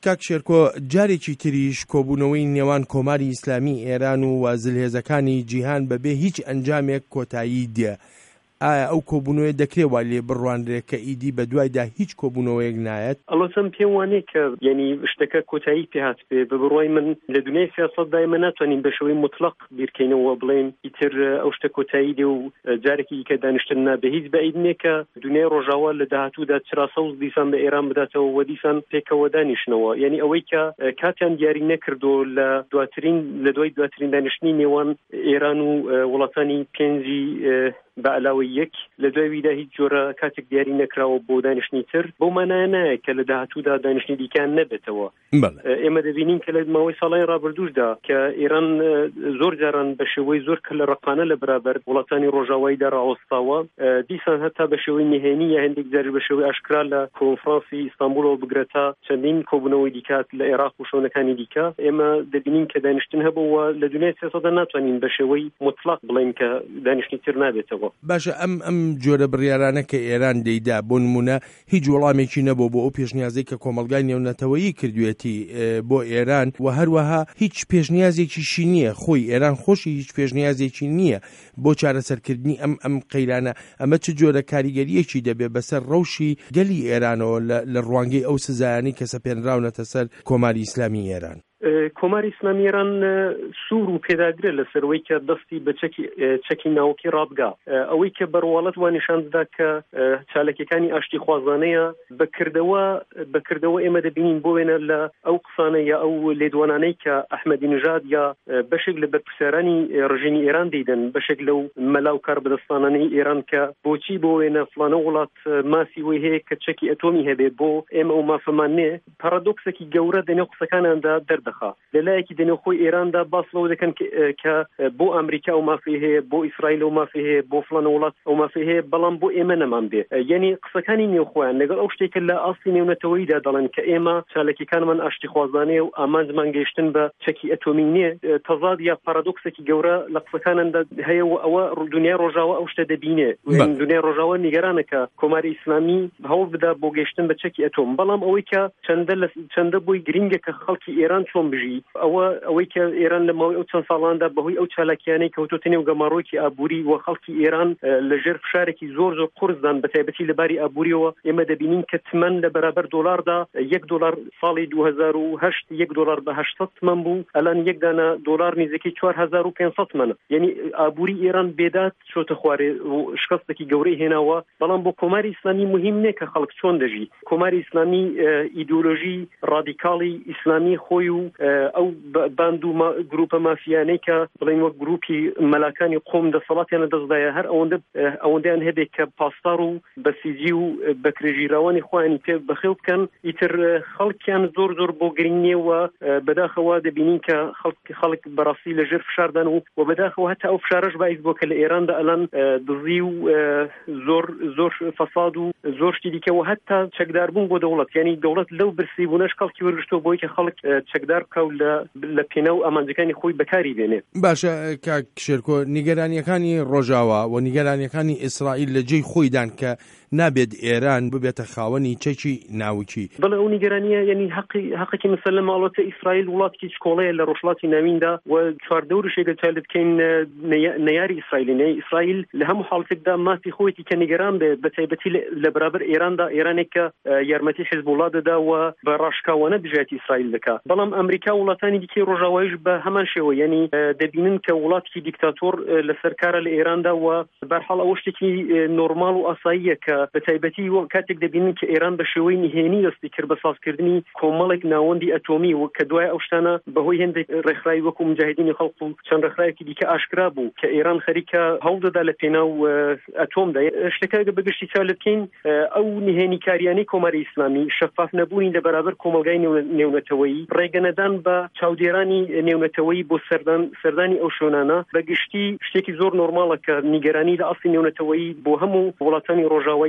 کاک شێرکۆ جارێکی تریش کۆبوونەوەی نێوان کۆماری ئیسلامی ئێران و وازلهێزەکانی جیهان بەبێ هیچ ئەنجامێک کۆتایی دێ. ئایا ئەو کۆبوونەوەی دەکرێت لێ بڕوانرێت کە ئیدی بە دوایدا هیچ کۆبوونەوەیەک نایەت؟ ئەڵۆسم پێم وانەیە کە یعنی شتەکە کۆتایی پێهات بێ بە بڕوای من لە دنیای سیاسەتدا ئێمە ناتوانین بە شێوەی مطلق بیرکەینەوە بڵێن ئیتر ئەو شتە کۆتایی دێ و جارێکی کە دانیشتن نابێ. هیچ بەعید نییە کە دنیای ڕۆژاوا لە داهاتوودا چرا سەوز دیسان بە ئێران بداتەوە و دیسان پێکەوە دانیشتنەوە. یعنی ئەوەی کە کاتیان دیاری نەکردو لە دوای دواترین دانیشتنی نێوان ئێران و وڵاتانی پێنجی بە علاوەی یەک لە دواییدا هیچ جۆرە کاتێک دیاری نەکراوە بۆ دانیشتنی تر بۆ مانایە نایە کە لە داهاتوودا دانیشتنی دیکان نەبێتەوە. ئێمە دەبینین کە لە ماوەی ساڵانی ڕابردووشدا کە ئێران زۆر جاران بە شێوەی زۆر کە لە ڕقانە لە بەرابەر وڵاتانی ڕۆژاواییدا ڕاوەستاوە، دیسان هەتا بە شێوەی نهێنی یا هەندێک جار بە شێوەی ئاشکرا لە کۆنفرانسی ئیستانبولەوە بگرێتە چەندین کۆبوونەوەی دیکات لە عێراق و شوێنەکانی دیکە. ئێمە دەبینین کە دانیشتن هەبووە لە دنیای سیاسەتدا ناتوانین بە شێوەی مطلق بڵێن کە دانیشتنی تر نابێتەوە. باشە ئەم جۆرە بڕیارانە کە ئێران دەیدا بۆ نمونە هیچ وەڵامێکی نەبوو بۆ ئەو پێشنیازەی کە کۆمەڵگای نێونەتەوەیی کردوێتی بۆ ئێران و هەروەها هیچ پێشنیازێکیشی نییە. خۆی ئێران خۆشی هیچ پێشنیازێکی نییە بۆ چارەسەرکردنی ئەم قەیرانە. ئەمە چ جۆرە کاریگەریەکی دەبێ بەسەر ڕەوشی گەلی ئێرانەوە لە ڕوانگەی ئەو سزایانی کە سەپێنراونەتە سەر کۆماری ئیسلامی ئێران؟ کۆماری ئیسلامی ئێران سوور و پێداگرێت لەسەرەوەی کە دەستی بە چەکی ناوەکی ڕابگا، ئەوەی کە بەڕواڵەت وان نیشاندا کە چالەکەکانی ئاشتی خوازانەیە بەکردەوە ئێمە دەبینین بۆ وێنە لە ئەو قسانە یا ئەو لێدوانانەی کە ئەحمەدی نژاد یا بەشێک لە بەرپرسیارانی ڕژیمی ئێران دەیدەن، بەشێک لەو مەلا و کاربەدەستانانەی ئێران کە بۆچی بۆ وێنە فلانە وڵات ماسی وی هەیە کە چەکی ئەتۆمی هەبێت بۆ ئێمە ئەو مافەمان نێ. پارادۆکسێکی گەورە دەنێو قسەکانیاندا دەردە لەلایەکی دنیا خۆی ئێراندا باس لەوە دەکەن کە بۆ ئەمریکا و مافی هەیە، بۆ ئیسرائیل و مافی هەیە، بۆ فلان وڵات ئەو مافی هەیە، بەڵام بۆ ئێمە نەمان بێ. یعنی قسەکانی نێوخۆیان لەگەڵ ئەو شتێکە لە ئاستی نێونەتەوەییدا دەڵێن کە ئێمە چالەکیەکانمان ئاشتی خوازانەیە و ئامانجمان گەیشتن بە چەکی ئەتۆمی نییە. تەزاد یا پارادۆکسێکی گەورە لە قسەکاندا هەیە و ئەوە دنیای ڕۆژاوا ئەو شتە دەبینێ. دنیای ڕۆژاوا نیگەرانە کە کۆماری ئیسلامی هەوڵ بدا بۆ گەیشتن بە چەکی ئەتۆم، بەڵام ئەوەی کە چەندە بۆی گرینگە کە خەڵکی ئێران چۆن بژی، ئەوەی کە ئێران لە ماوەی ئەو چەند ساڵاندا بەهۆی ئەو چالاکیانەی کەوتۆتە نێو گەماڕۆیەکی ئابووری و خەڵکی ئێران لەژێر فشارێکی زۆر قورسدان بە تایبەتی لەباری ئابووریەوە. ئێمە دەبینین کە تمەن لە بەرابەر دۆلاردا $1 ساڵی 2008 $1 بە 800 تمەن بوو، ئەلان یەک دانە دۆلار نزیکەی 4500 تمەنە. یعنی ئابووری ئێران بێدات چۆتە خوارێ و شکستێکی گەورەی هێناوە. بەڵام بۆ کۆماری ئیسلامی مهم نییە کە خەڵک چۆن دەژی. کۆماری ئیسلامی ئیدئۆلۆژی ڕادیکاڵی ئیسلامی خۆی و ئەو باند و گروپە مافیانەی کە بڵین وەک گروپی مەلاکانی قۆم دەسەڵاتیانە دەستدایە، هەر ئەوەندەیان هەبێت کە پاسدار و بەسیجی و بەکرێژیراوانی خۆیانی پێ بەخێو بکەن. ئیتر خەڵکیان زۆر بۆ گرنگیەوە بەداخەوە دەبینین کە خەڵک بەڕاستی لەژێر فشاردان و بەداخەوە هەتا ئەو فشارش باعث بووە کە لە ئێراندا ئەلان دزی و زۆر فەساد و زۆر شتی دیکەوە هەتا چەکداربوون بۆ دەوڵەت. یعنی دەوڵەت لەو برسی بوونەش خەڵکی وەرگشتەوە بۆی کە خەڵک چەکدار بکە و لە پێنە و ئامانجەکانی خۆی بەکاری بێنێ. باشە کاک شێرکۆ، نیگەرانیەکانی ڕۆژاوا و نیگەرانیەکانی ئیسرائیل لە جێی خۆیدان کە نابێت ئێران ببێتە خاوەنی چەکی ناوچی. بەڵێ ئەو نیگەرانیە یعنی حەقێکی مەسەلە ماڵەتە ئیسرائیل وڵاتێکی چکۆڵەیە لە ڕۆژهەڵاتی ناویندا و چواردە وروشێکە چالت بکەین نەیاری ئیسرائیلی. ئیسرائیل لە هەموو حاڵەتێکدا مافی خۆیەتی کە نیگەران بێت بە تایبەتی لە بەرابەر ئێراندا، ئێرانێک کە یارمەتی حیزبوڵا دەدا و بە ڕاشکاوانە دژایەتی ئیسرائیل دەکات. بەڵام ئەمریکا وڵاتانی دیکەی ڕۆژاواییش بە هەمان شێوە، یعنی دەبینن کە وڵاتێکی دیکتاتۆر لە سەرکارە لە ئێراندا و بەرحاڵ ئەوە شتێکی نۆرمال و ئاساییە کە بە تایبەتی کاتێک دەبینن کە ئێران بە شێوەی نهێنی دەستی کرد بە سازکردنی کۆمەڵێک ناوەندی ئەتۆمی و کە دوای ئەو شتانە بەهۆی هەندێک ڕێکخراوی وەکو مجاهدینی خەڵق و چەند ڕێکخراوێکی دیکە ئاشکرا بوو کە ئێران خەریکە هەوڵدەدا لە پێناو ئەتۆمدا. شتەکە بەگشتی چالت بکەین ئەو نهێنی کاریانەی کۆماری ئیسلامی شەفاف نەبوونی لە بەرابەر کۆمەلگای نێونەتەوەیی، ڕێگەنەدان بە چاودێرانی نێونەتەوەیی بۆ سەردانی ئەو شوێنانە بەگشتی شتێکی زۆر نۆرماڵە کە نیگەرانی لە ئەسڵی نێونەتەوەیی بۆ هەموو وڵاتانی ڕۆژاوایی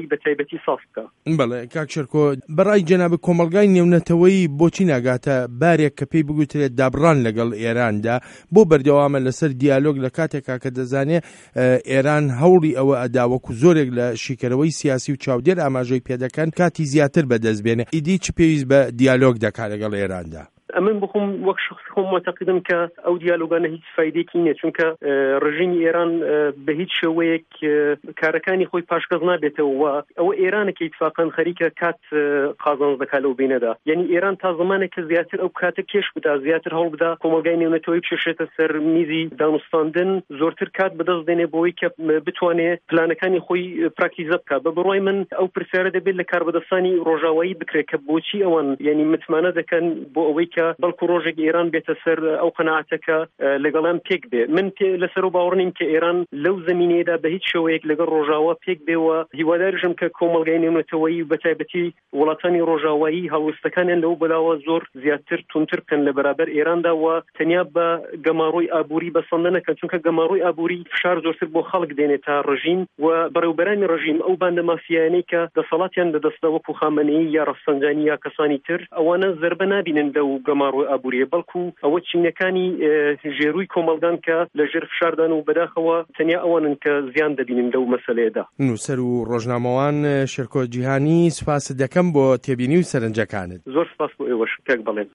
ڕۆژاوایی بە تایبەتی ساس بکە. بەڵێ کاک شێرکۆ بەڕای جەناب کۆمەڵگای نێونەتەوەیی بۆچی ناگاتە بارێک کە پێی بگوترێت دابڕان لەگەڵ ئێراندا بۆ بەردەوامە لەسەر دیالۆگ لە کاتێکا کە دەزانێت ئێران هەوڵی ئەوە ئەداوەکو زۆرێک لە شیکەرەوەی سیاسی و چاودێر ئاماژەی پێدەکەن کاتی زیاتر بەدەستبێنێ ئیدی چ پێویست بە دیالۆگ دەکات لەگەڵ ئێراندا؟ ئەمن بخۆم وەک شخص خۆم معتەقدم کە ئەو دیالۆگانە هیچ فایدێکی نییە چونکە ڕژیمی ئێران بە هیچ شێوەیەک کارەکانی خۆی پاشکەز نابێتەوە ئەوە ئێرانێکی اتفاقاً خەریکە کات قازانج دەکات لەو بینەدا یعنی ئێران تا زمانێک کە زیاتر ئەو کاتە کێش بدا زیاتر هەوڵ بدا کۆمەلگای نێونەتەوەی بکێشێتە سەر میزی دانوستاندن زۆرتر کات بەدەست دێنێ بۆەوەی کە بتوانێت پلانەکانی خۆی پراکتیزە بکات بە بڕای من ئەو پرسیارە دەبێت لە کاربەدەستانی ڕۆژاوایی بکرێت کە بۆچی ئەوان یعنی متمانە دەکەن بۆ ئەوەی بەڵکو ڕۆژێک ئێران بێتە سەر ئەو قەناعەتەکە لەگەڵام پێک بێ من لەسەر و باوەڕ نیم کە ئێران لەو زمینەیەدا بە هیچ شێوەیەک لەگەڵ ڕۆژاوا پێک بێوە هیواداریشم کە کۆمەلگای نێونەتەوەیی بەتایبەتی وڵاتانی ڕۆژاوایی هەڵوێستەکانیان لەو بەداوە زۆر زیاتر تونتر بکەن لە بەرابەر ئێراندا و تەنیا بە گەماڕۆی ئابووری بەسەندە نەکەن چونکە گەماڕۆی ئابووری فشار زۆرتر بۆ خەڵک دێنێت تا ڕژیم و بەڕێوەبەرانی ڕژیم ئەو باندە مافیایانەی کە دەسەڵاتیان بەدەستدا وەکو خامنەیی یا ڕەفسەنجانی یا کەسانی تر ئەوانە زەربە نابینن لەو گەماڕۆی ئابووریە بەڵکو ئەوە چینەکانی ژێروی کۆمەلگان کە لە ژێر فشاردان و بەداخەوە تەنیا ئەوانن کە زیان دەبینن لەو مەسەلەیەدا. نووسەر و ڕۆژنامەوان شێرکۆ جیهانی سوپاس دەکەم بۆ تێبینی و سەرنجەکانت. زۆر سپاس بۆ ئێوەش کاک بەڵێن.